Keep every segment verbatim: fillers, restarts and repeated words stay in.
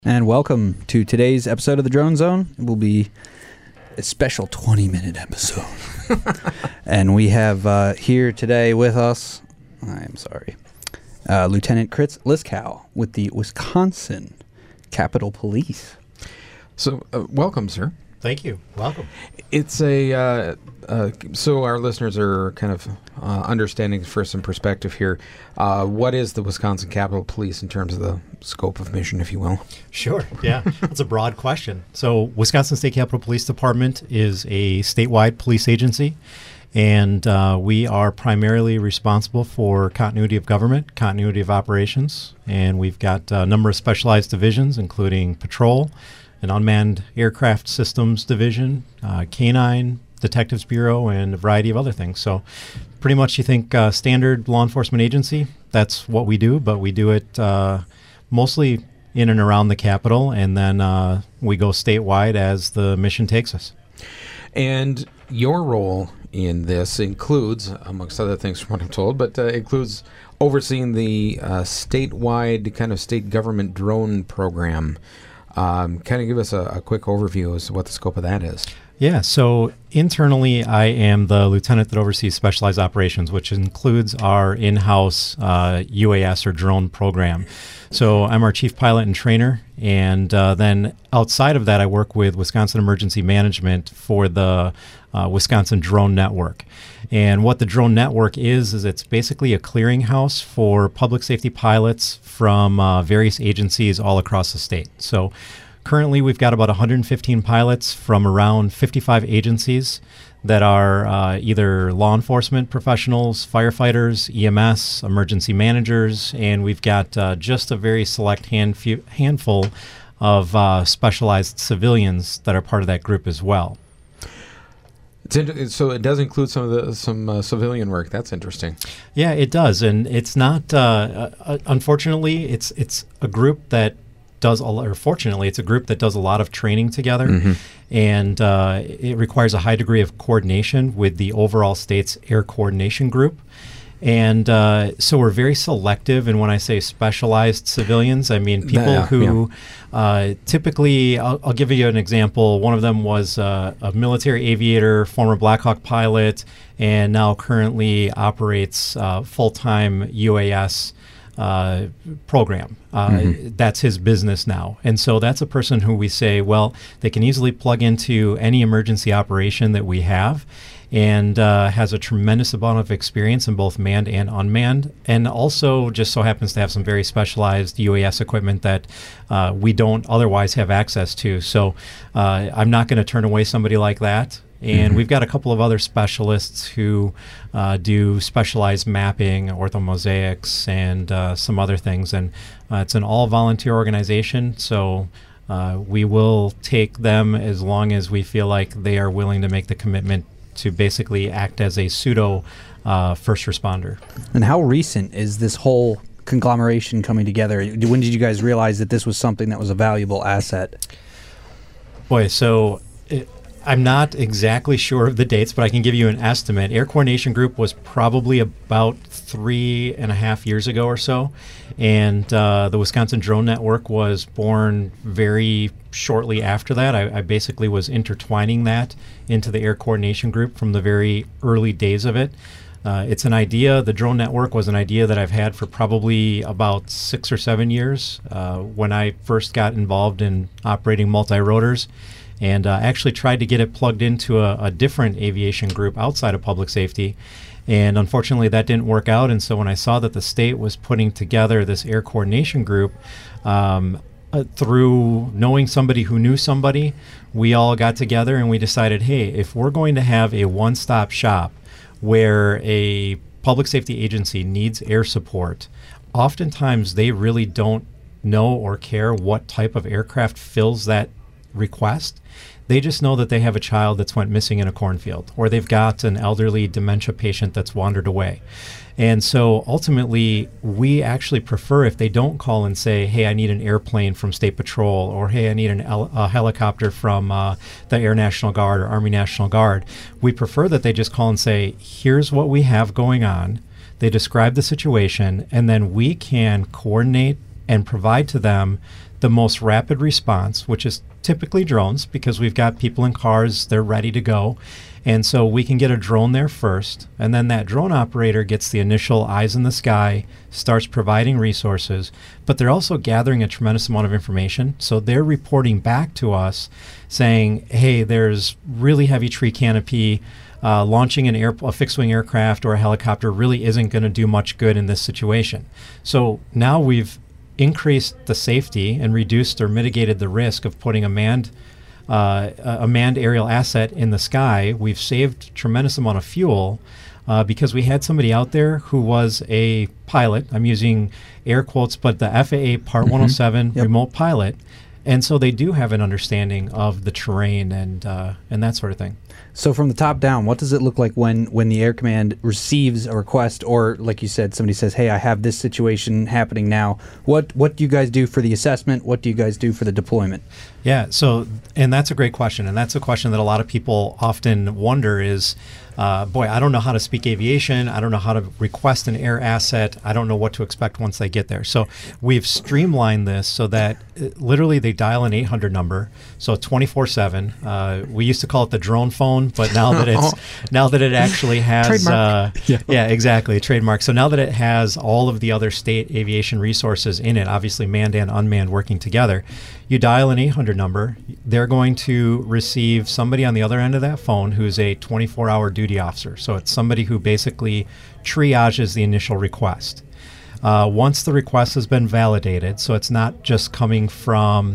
And welcome to today's episode of the Drone Zone. It will be a special twenty-minute episode. And we have uh, here today with us, I am sorry, uh, Lieutenant Chris Liskow with the Wisconsin Capitol Police. So, uh, welcome, sir. Thank you. Welcome. It's a, uh, uh, so our listeners are kind of uh, understanding for some perspective here. Uh, what is the Wisconsin Capitol Police in terms of the scope of mission, if you will? Sure. Yeah, that's a broad question. So Wisconsin State Capitol Police Department is a statewide police agency, and uh, we are primarily responsible for continuity of government, continuity of operations, and we've got a number of specialized divisions, including patrol, an unmanned aircraft systems division, uh, canine, detectives bureau, and a variety of other things. So pretty much you think uh, standard law enforcement agency, that's what we do, but we do it uh, mostly in and around the Capitol, and then uh, we go statewide as the mission takes us. And your role in this includes, amongst other things from what I'm told, but uh, includes overseeing the uh, statewide kind of state government drone program. Um, kind of give us a, a quick overview as to what the scope of that is. Yeah, so internally, I am the lieutenant that oversees specialized operations, which includes our in-house uh, U A S or drone program. So I'm our chief pilot and trainer, and uh, then outside of that, I work with Wisconsin Emergency Management for the uh, Wisconsin Drone Network. And what the Drone Network is, is it's basically a clearinghouse for public safety pilots from uh, various agencies all across the state. So currently, we've got about one hundred fifteen pilots from around fifty-five agencies that are uh, either law enforcement professionals, firefighters, E M S, emergency managers, and we've got uh, just a very select hand few, handful of uh, specialized civilians that are part of that group as well. It's inter- so it does include some of the some uh, civilian work. That's interesting. Yeah, it does, and it's not. Uh, uh, unfortunately, it's it's a group that does a lot, or fortunately, it's a group that does a lot of training together, mm-hmm. and uh, it requires a high degree of coordination with the overall state's air coordination group. And uh, so we're very selective, and when I say specialized civilians, I mean people yeah, who yeah. uh, typically, I'll, I'll give you an example. One of them was uh, a military aviator, former Black Hawk pilot, and now currently operates uh, full-time U A S Uh, program. Uh, mm-hmm. That's his business now. And so that's a person who we say, well, they can easily plug into any emergency operation that we have, and uh, has a tremendous amount of experience in both manned and unmanned, and also just so happens to have some very specialized U A S equipment that uh, we don't otherwise have access to. So uh, I'm not going to turn away somebody like that. And mm-hmm. we've got a couple of other specialists who uh, do specialized mapping, orthomosaics, and uh, some other things. And uh, it's an all-volunteer organization, so uh, we will take them as long as we feel like they are willing to make the commitment to basically act as a pseudo uh, first responder. And how recent is this whole conglomeration coming together? When did you guys realize that this was something that was a valuable asset? Boy, so it, I'm not exactly sure of the dates, but I can give you an estimate. Air Coordination Group was probably about three and a half years ago or so, and uh, the Wisconsin Drone Network was born very shortly after that. I, I basically was intertwining that into the Air Coordination Group from the very early days of it. Uh, it's an idea, the drone network was an idea that I've had for probably about six or seven years uh, when I first got involved in operating multi-rotors. And uh, actually tried to get it plugged into a, a different aviation group outside of public safety. And unfortunately, that didn't work out. And so when I saw that the state was putting together this air coordination group, um, uh, through knowing somebody who knew somebody, we all got together and we decided, hey, if we're going to have a one-stop shop where a public safety agency needs air support, oftentimes they really don't know or care what type of aircraft fills that request. They just know that they have a child that's went missing in a cornfield, or they've got an elderly dementia patient that's wandered away. And so ultimately, we actually prefer if they don't call and say, hey, I need an airplane from State Patrol, or hey, I need an el- a helicopter from uh, the Air National Guard or Army National Guard. We prefer that they just call and say, here's what we have going on. They describe the situation, and then we can coordinate and provide to them the most rapid response, which is typically drones, because we've got people in cars, they're ready to go. And so we can get a drone there first, and then that drone operator gets the initial eyes in the sky, starts providing resources, but they're also gathering a tremendous amount of information. So they're reporting back to us saying, hey, there's really heavy tree canopy. Uh, launching an air, a fixed-wing aircraft or a helicopter really isn't going to do much good in this situation. So now we've increased the safety and reduced or mitigated the risk of putting a manned Uh, a manned aerial asset in the sky. We've saved a tremendous amount of fuel uh, because we had somebody out there who was a pilot. I'm using air quotes, but the F A A Part Mm-hmm. one oh seven Yep. remote pilot. And so they do have an understanding of the terrain and uh, and that sort of thing. So from the top down, what does it look like when, when the Air Command receives a request, or like you said, somebody says, hey, I have this situation happening now. What what do you guys do for the assessment? What do you guys do for the deployment? Yeah, so, and that's a great question. And that's a question that a lot of people often wonder is, uh, boy, I don't know how to speak aviation. I don't know how to request an air asset. I don't know what to expect once they get there. So we've streamlined this so that uh, literally they dial an eight hundred number. So twenty-four seven. Uh, we used to call it the drone phone, but now that it's now that it actually has Trademark. uh, yeah. yeah, exactly, a trademark. So now that it has all of the other state aviation resources in it, obviously manned and unmanned working together, you dial an eight hundred number. They're going to receive somebody on the other end of that phone who's a twenty-four hour duty officer. So it's somebody who basically triages the initial request. Uh, once the request has been validated, so it's not just coming from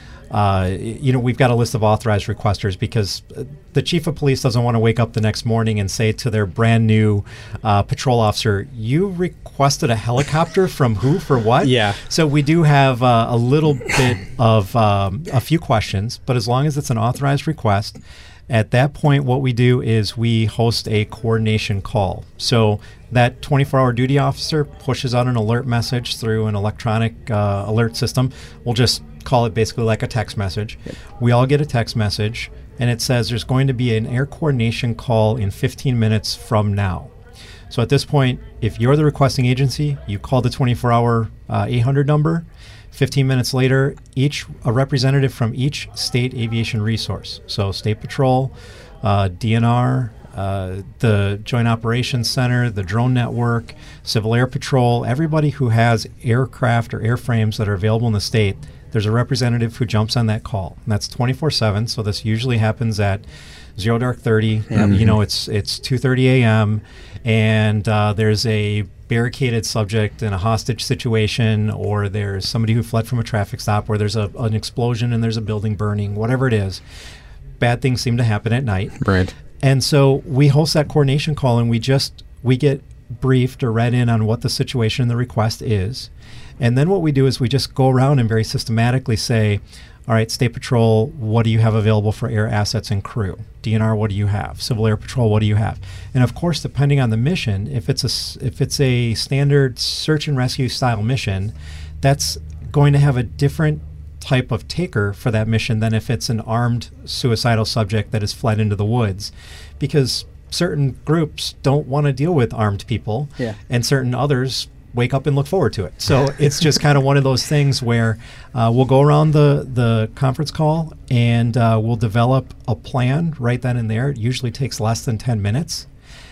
Uh, you know, we've got a list of authorized requesters because uh, the chief of police doesn't want to wake up the next morning and say to their brand new uh, patrol officer, you requested a helicopter from who for what? Yeah. So we do have uh, a little bit of um, a few questions, but as long as it's an authorized request, at that point, what we do is we host a coordination call. So that twenty-four hour duty officer pushes out an alert message through an electronic uh, alert system. We'll just call it basically like a text message. Yep. We all get a text message, and it says there's going to be an air coordination call in fifteen minutes from now. So at this point, if you're the requesting agency, you call the twenty-four hour uh, eight hundred number. fifteen minutes later, each a representative from each state aviation resource, so State Patrol, uh, D N R, uh, the Joint Operations Center, the Drone Network, Civil Air Patrol, everybody who has aircraft or airframes that are available in the state, there's a representative who jumps on that call. And that's twenty-four seven, so this usually happens at zero dark thirty. Yeah. Um, you know, it's it's two thirty a.m., and uh, there's a barricaded subject in a hostage situation, or there's somebody who fled from a traffic stop, or there's a, an explosion and there's a building burning, whatever it is. Bad things seem to happen at night. Right. And so we host that coordination call, and we just, we get briefed or read in on what the situation and the request is. And then what we do is we just go around and very systematically say, all right, State Patrol, what do you have available for air assets and crew? D N R, what do you have? Civil Air Patrol, what do you have? And of course, depending on the mission, if it's a, if it's a standard search and rescue style mission, that's going to have a different type of taker for that mission than if it's an armed suicidal subject that has fled into the woods. Because certain groups don't want to deal with armed people, yeah. and certain others wake up and look forward to it. So it's just kind of one of those things where uh, we'll go around the, the conference call, and uh, we'll develop a plan right then and there. It usually takes less than ten minutes.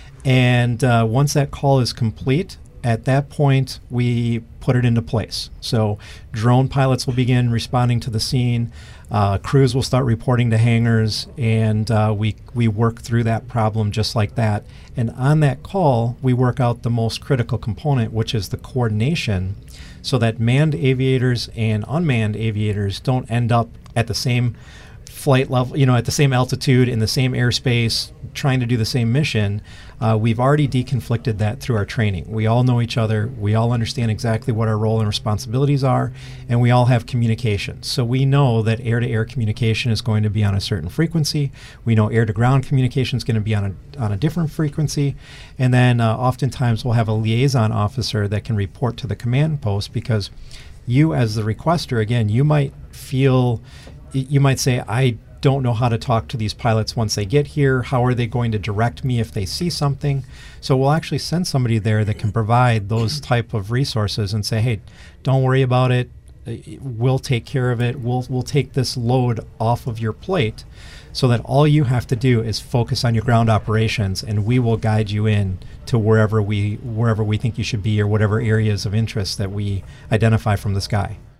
And uh, once that call is complete, at that point, we put it into place. So drone pilots will begin responding to the scene. Uh, crews will start reporting to hangars, and uh, we we work through that problem just like that. And on that call, we work out the most critical component, which is the coordination, so that manned aviators and unmanned aviators don't end up at the same flight level, you know, at the same altitude, in the same airspace, trying to do the same mission. Uh, we've already deconflicted that through our training. We all know each other. We all understand exactly what our role and responsibilities are, and we all have communication. So we know that air-to-air communication is going to be on a certain frequency. We know air-to-ground communication is going to be on a, on a different frequency. And then uh, oftentimes we'll have a liaison officer that can report to the command post, because you as the requester, again, you might feel, you might say, I don't know how to talk to these pilots once they get here. How are they going to direct me if they see something? So we'll actually send somebody there that can provide those type of resources and say, hey, don't worry about it. uh, we'll take care of it. We'll we'll take this load off of your plate, so that all you have to do is focus on your ground operations, and we will guide you in to wherever we wherever we think you should be, or whatever areas of interest that we identify from the sky.